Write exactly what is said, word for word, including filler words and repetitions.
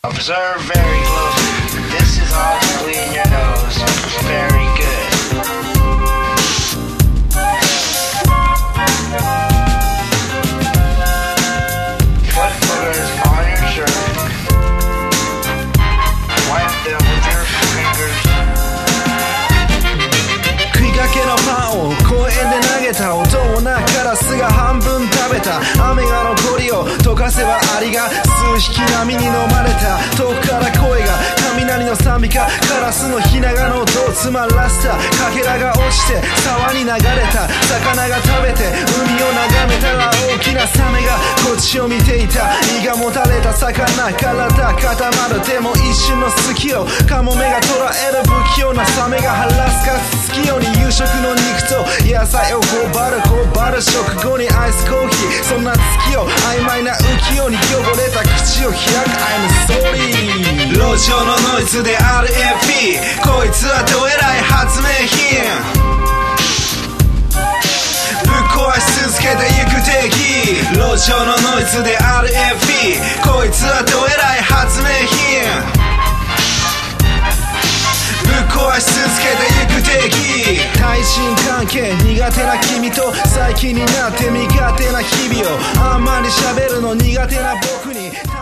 Observe very closely. This is all to clean your nose. Very good. Foot footers on your shirt. Wipe them with your fingers. 食いかけのパンを公園で投げた音をなカラスが半分食べた雨が残りを溶かせばアリが数匹波に飲まれた遠くから声が雷の賛美かカラスのひながの音を詰まらせたかけらが落ちて沢に流れた魚が食べて海を眺めたら大きなサメがこっちを見ていた胃がもたれた魚体固まるでも一瞬の隙をカモメが捉える不器用なサメが腹すかす好きように夕食の肉と野菜を頬張る頬張る食後にアイスコーヒーそんな月を曖昧な浮世に汚れた口を開く I'm sorry 路上のノイズで アールエフピー こいつはどえらい発明品ぶっ壊し続けてゆく敵路上のノイズで アールエフピー こいつはどえらい発明品ぶっ壊し続けてゆく敵対人関係苦手な君と最近になって苦手な日々をあんまり喋るの苦手な僕に